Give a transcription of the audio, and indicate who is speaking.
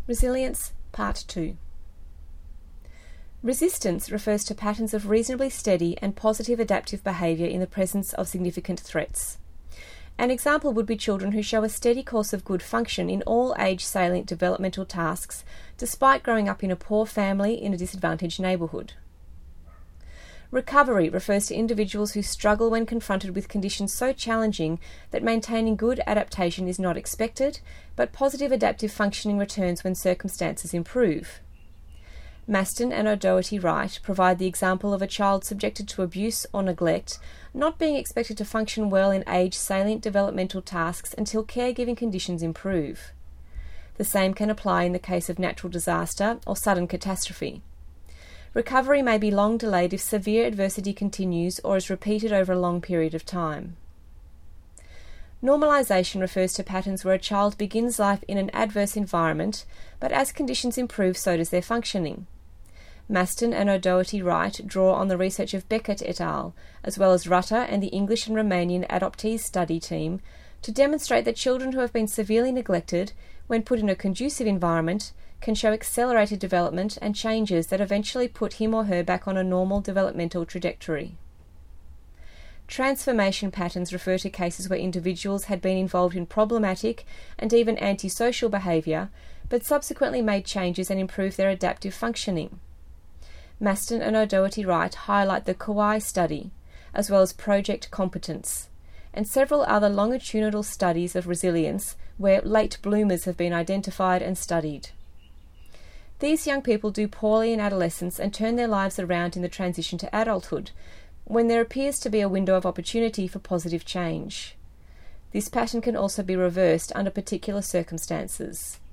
Speaker 1: Resilience, Part 2. Resistance refers to patterns of reasonably steady and positive adaptive behaviour in the presence of significant threats. An example would be children who show a steady course of good function in all age-salient developmental tasks despite growing up in a poor family in a disadvantaged neighbourhood. Recovery refers to individuals who struggle when confronted with conditions so challenging that maintaining good adaptation is not expected, but positive adaptive functioning returns when circumstances improve. Maston and O'Doherty-Wright provide the example of a child subjected to abuse or neglect not being expected to function well in age-salient developmental tasks until caregiving conditions improve. The same can apply in the case of natural disaster or sudden catastrophe. Recovery may be long delayed if severe adversity continues or is repeated over a long period of time. Normalisation refers to patterns where a child begins life in an adverse environment, but as conditions improve, so does their functioning. Maston and O'Doherty-Wright draw on the research of Beckett et al., as well as Rutter and the English and Romanian Adoptees Study team, to demonstrate that children who have been severely neglected, when put in a conducive environment, can show accelerated development and changes that eventually put him or her back on a normal developmental trajectory. Transformation patterns refer to cases where individuals had been involved in problematic and even antisocial behaviour, but subsequently made changes and improved their adaptive functioning. Maston and O'Doherty-Wright highlight the Kauai study, as well as Project Competence, and several other longitudinal studies of resilience where late bloomers have been identified and studied. These young people do poorly in adolescence and turn their lives around in the transition to adulthood, when there appears to be a window of opportunity for positive change. This pattern can also be reversed under particular circumstances.